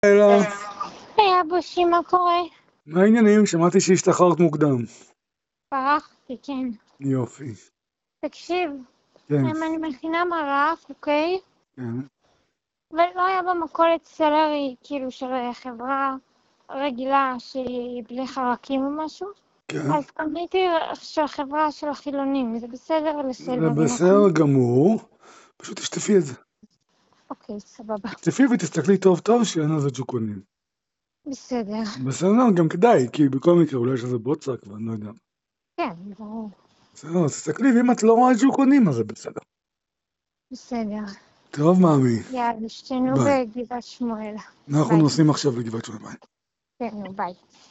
אלא, היי אבושי, מה קורה? מה העניינים? שמעתי שהשתחררת מוקדם. ברחתי, כן. יופי. תקשיב, כן, אני מכינה מרק, אוקיי? כן, ולא היה במכולת סלרי, כאילו של חברה רגילה שהיא בלי חרקים או משהו. כן. אז קניתי של חברה של החילונים, זה בסדר זה לסלרי, בסדר נכון? גמור. פשוט תשטפי את זה. אוקיי, סבבה. תשטפי ותסתכלי טוב טוב שאין לזה ג'וקונים. בסדר. בסדר, גם כדאי, כי בכל מקרה אולי יש לזה בוצק ואני לא יודע. כן, ברור. בסדר, אז תסתכלי, ואם את לא רואה ג'וקונים אז זה בסדר. בסדר. טוב, מאמי. יאללה, שתינו ביי. בגבעת שמואל. אנחנו ביי. נוסעים עכשיו לגבעת שמואל. כן, נו, ביי.